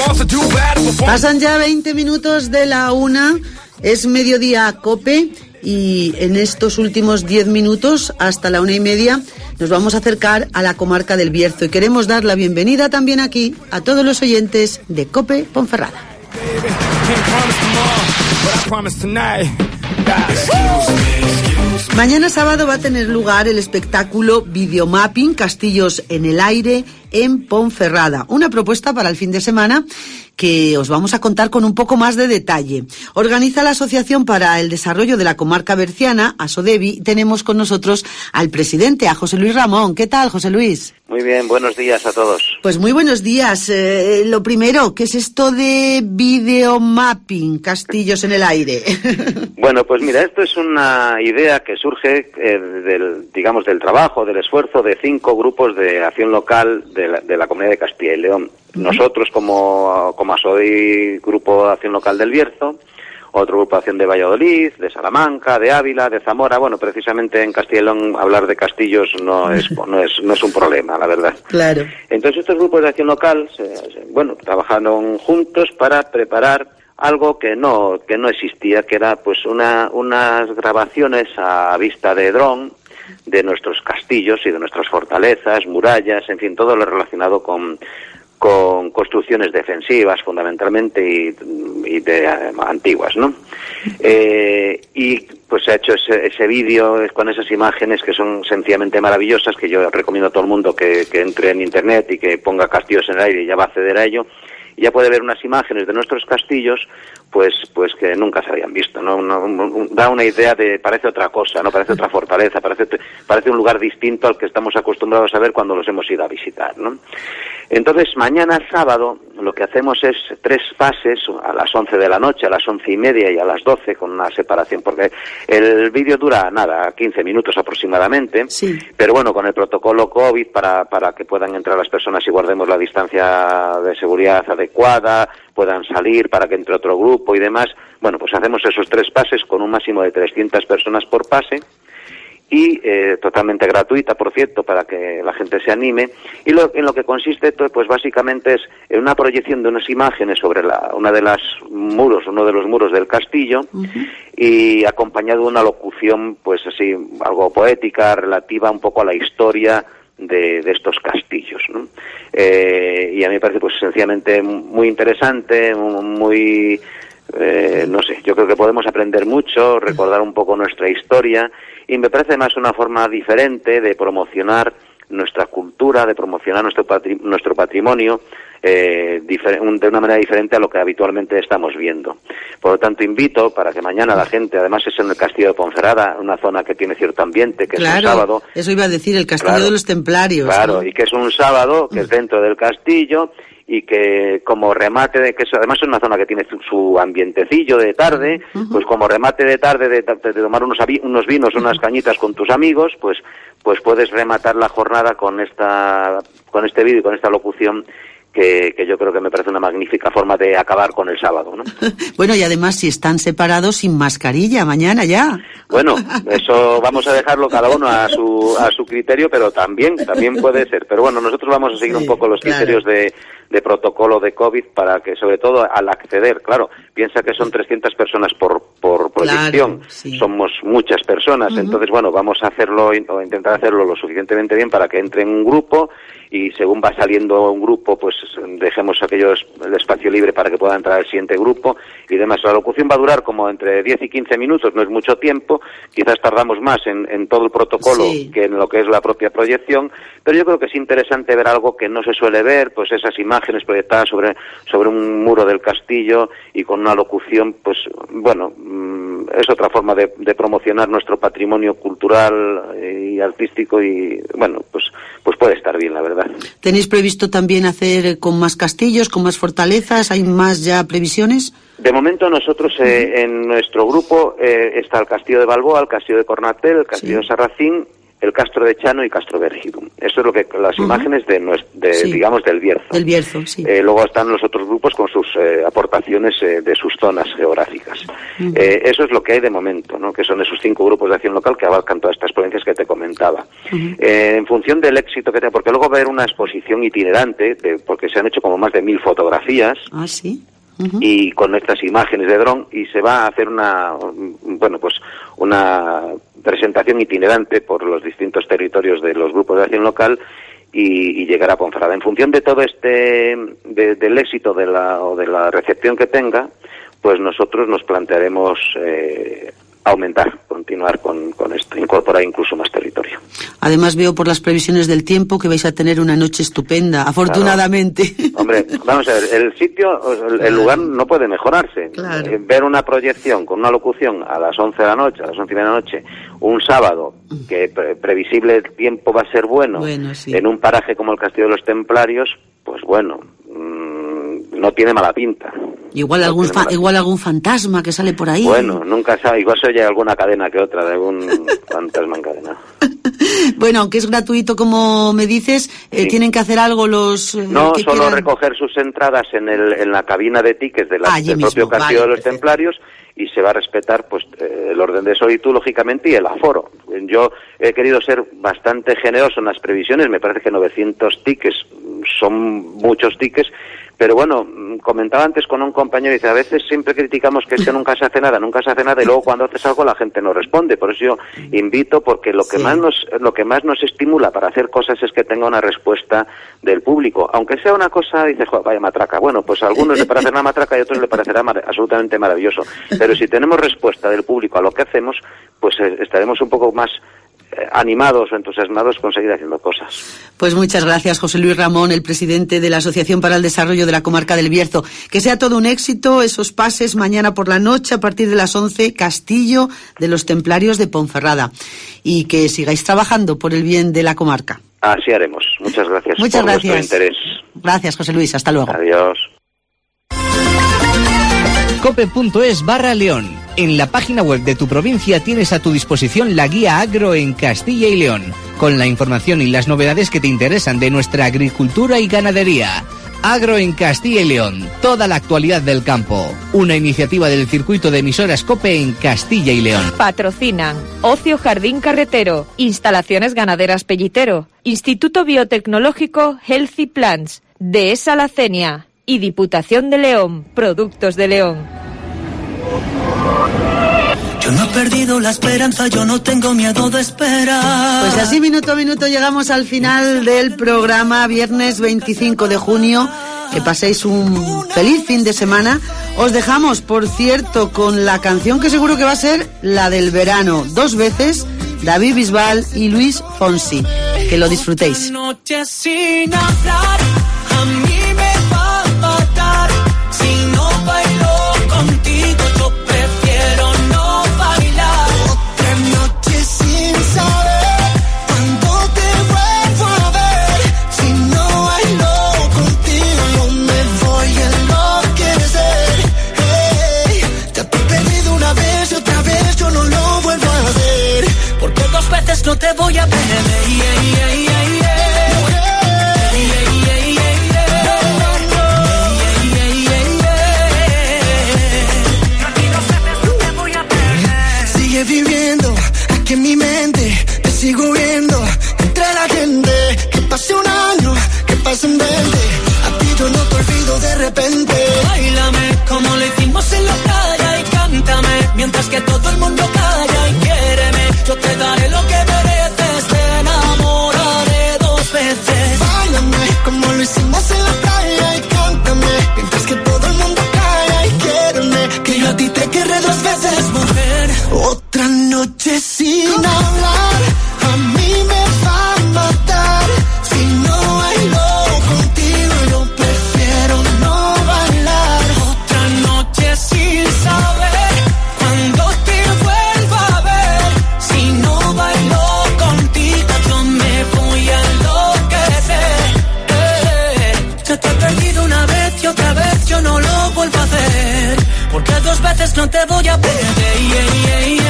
Pasan ya 20 minutos de la 1, es mediodía COPE, y en estos últimos 10 minutos, hasta la 1:30, nos vamos a acercar a la comarca del Bierzo y queremos dar la bienvenida también aquí a todos los oyentes de COPE Ponferrada. Mañana sábado va a tener lugar el espectáculo Videomapping Castillos en el Aire en Ponferrada, una propuesta para el fin de semana que os vamos a contar con un poco más de detalle. Organiza la Asociación para el Desarrollo de la Comarca Berciana, ASODEBI. Tenemos con nosotros al presidente, a José Luis Ramón. ¿Qué tal, José Luis? Muy bien, buenos días a todos. Pues muy buenos días. Lo primero, ¿qué es esto de Videomapping Castillos en el Aire? Bueno, pues mira, esto es una idea que surge del trabajo, del esfuerzo de 5 grupos de acción local de la Comunidad de Castilla y León. Nosotros como ASODEBI, Grupo de Acción Local del Bierzo, otro grupo de acción de Valladolid, de Salamanca, de Ávila, de Zamora. Bueno, precisamente en Castilla y León hablar de castillos no es un problema, la verdad. Claro. Entonces estos grupos de acción local, trabajaron juntos para preparar algo que no existía, que era pues unas grabaciones a vista de dron de nuestros castillos y de nuestras fortalezas, murallas, en fin, todo lo relacionado con construcciones defensivas fundamentalmente y de antiguas, ¿no? Y pues se ha hecho ese vídeo con esas imágenes que son sencillamente maravillosas, que yo recomiendo a todo el mundo que entre en internet y que ponga Castillos en el Aire y ya va a acceder a ello. Y ya puede ver unas imágenes de nuestros castillos, pues que nunca se habían visto, ¿no? Da una idea parece otra cosa, no parece otra fortaleza, parece un lugar distinto al que estamos acostumbrados a ver cuando los hemos ido a visitar, ¿no? Entonces, mañana sábado, lo que hacemos es 3 fases, a las 11 de la noche, a las 11:30 y a las 12, con una separación, porque el vídeo dura, 15 minutos aproximadamente, sí. Pero bueno, con el protocolo COVID, para que puedan entrar las personas y guardemos la distancia de seguridad adecuada, puedan salir para que entre otro grupo y demás, bueno, pues hacemos esos 3 pases con un máximo de 300 personas por pase, y totalmente gratuita, por cierto, para que la gente se anime. Y en lo que consiste esto, pues básicamente es en una proyección de unas imágenes sobre uno de los muros del castillo, y acompañado de una locución, pues así, algo poética, relativa un poco a la historia de estos castillos, ¿no? Y a mí me parece pues sencillamente muy interesante, muy... yo creo que podemos aprender mucho, recordar un poco nuestra historia, y me parece más una forma diferente de promocionar nuestra cultura, de promocionar nuestro patrimonio, de una manera diferente a lo que habitualmente estamos viendo. Por lo tanto, invito para que mañana la gente, además es en el Castillo de Ponferrada, una zona que tiene cierto ambiente, que claro, es un sábado. Eso iba a decir, el Castillo de los Templarios. Claro, ¿no? Y que es un sábado, que es dentro del castillo, y que como remate además es una zona que tiene su ambientecillo de tarde, pues como remate de tarde de tomar unos vinos, unas cañitas con tus amigos, pues puedes rematar la jornada con este vídeo y con esta locución que yo creo que me parece una magnífica forma de acabar con el sábado, ¿no? Bueno, y además si están separados sin mascarilla mañana ya. Bueno, eso vamos a dejarlo cada uno a su criterio, pero también puede ser. Pero bueno, nosotros vamos a seguir un poco los criterios de protocolo de COVID para que, sobre todo, al acceder, claro, piensa que son 300 personas por proyección, claro, sí. Somos muchas personas, entonces, bueno, vamos a hacerlo o intentar hacerlo lo suficientemente bien para que entre en un grupo, y según va saliendo un grupo, pues dejemos el espacio libre para que pueda entrar el siguiente grupo y demás. La locución va a durar como entre 10 y 15 minutos, no es mucho tiempo, quizás tardamos más en todo el protocolo que en lo que es la propia proyección, pero yo creo que es interesante ver algo que no se suele ver, pues esas imágenes proyectadas sobre un muro del castillo y con una locución, pues bueno, es otra forma de promocionar nuestro patrimonio cultural y artístico, y bueno, pues puede estar bien, la verdad. ¿Tenéis previsto también hacer con más castillos, con más fortalezas? ¿Hay más ya previsiones? De momento nosotros en nuestro grupo está el Castillo de Balboa, el Castillo de Cornatel, el Castillo de Sarracín, el Castro de Chano y Castro Vergidum. Eso es lo que las imágenes Sí. digamos, del Bierzo. Del Bierzo, sí. Luego están los otros grupos con sus aportaciones de sus zonas geográficas. Eso es lo que hay de momento, ¿no? Que son esos 5 grupos de acción local que abarcan todas estas provincias que te comentaba. En función del éxito que tenga, porque luego va a haber una exposición itinerante, porque se han hecho como más de 1000 fotografías. Ah, sí. Y con estas imágenes de dron, y se va a hacer una presentación itinerante por los distintos territorios de los grupos de acción local y llegar a Ponferrada. En función de todo del éxito de la recepción que tenga, pues nosotros nos plantearemos continuar con esto, incorporar incluso más territorio. Además veo por las previsiones del tiempo que vais a tener una noche estupenda, afortunadamente. Claro. Hombre, vamos a ver, el sitio, el lugar no puede mejorarse. Claro. Ver una proyección con una locución a las 11 de la noche, a las 11 de la noche, un sábado, que previsible el tiempo va a ser bueno sí. En un paraje como el Castillo de los Templarios, pues bueno, no tiene mala pinta. Igual algún fantasma que sale por ahí. Bueno, nunca sabe, igual se oye alguna cadena que otra de algún fantasma encadenado. Bueno, aunque es gratuito, como me dices, sí. ¿Tienen que hacer algo los no, que solo quieran? Recoger sus entradas en la cabina de tickets del propio Castillo de los Templarios, y se va a respetar pues el orden de solitud, lógicamente, y el aforo. Yo he querido ser bastante generoso en las previsiones, me parece que 900 tickets son muchos tickets, pero bueno, comentaba antes con un compañero, dice, a veces siempre criticamos que nunca se hace nada, y luego cuando haces algo la gente no responde. Por eso yo invito, porque lo que más nos estimula para hacer cosas es que tenga una respuesta del público. Aunque sea una cosa, dice, vaya matraca. Bueno, pues a algunos le parecerá matraca y a otros le parecerá absolutamente maravilloso. Pero si tenemos respuesta del público a lo que hacemos, pues estaremos un poco más animados o entusiasmados con seguir haciendo cosas. Pues muchas gracias, José Luis Ramón, el presidente de la Asociación para el Desarrollo de la Comarca del Bierzo. Que sea todo un éxito esos pases mañana por la noche a partir de las 11, Castillo de los Templarios de Ponferrada, y que sigáis trabajando por el bien de la comarca. Así haremos. Muchas gracias por vuestro interés. Gracias, José Luis. Hasta luego. Adiós. cope.es/León. En la página web de tu provincia tienes a tu disposición la guía agro en Castilla y León, con la información y las novedades que te interesan de nuestra agricultura y ganadería. Agro en Castilla y León, toda la actualidad del campo. Una iniciativa del circuito de emisoras COPE en Castilla y León. Patrocinan Ocio Jardín Carretero, Instalaciones Ganaderas Pellitero, Instituto Biotecnológico Healthy Plants, Dehesa La Cenia y Diputación de León, Productos de León. Yo no he perdido la esperanza, yo no tengo miedo de esperar. Pues así, minuto a minuto, llegamos al final del programa, viernes 25 de junio. Que paséis un feliz fin de semana. Os dejamos, por cierto, con la canción que seguro que va a ser la del verano. 2 veces, David Bisbal y Luis Fonsi. Que lo disfrutéis. Noche sin hablar, a mí me va a matar. Si no bailo contigo, yo prefiero no bailar. Otra noche sin saber cuándo te vuelvo a ver. Si no bailo contigo, yo me voy a enloquecer. Hey, ya te he perdido una vez y otra vez yo no lo vuelvo a hacer. Porque 2 veces no te voy a perder. Viviendo aquí en mi mente, te sigo viendo entre la gente. Que pase un año, que pasen 20, a ti yo no te olvido de repente. Báilame como lo hicimos en la playa y cántame mientras que todo el mundo calla y quiéreme. Yo te daré lo que mereces, te enamoraré 2 veces. Báilame como lo hicimos en la playa y cántame mientras que todo el mundo calla y quiéreme. Que yo a ti te querré 2 veces, mujer. Otra noche sin hablar, a mí me va a matar. Si no bailo contigo, yo prefiero no bailar. Otra noche sin saber cuándo te vuelva a ver. Si no bailo contigo, yo me voy a enloquecer. Ya te he perdido una vez y otra vez yo no lo vuelvo a hacer. Porque 2 veces no te voy a perder.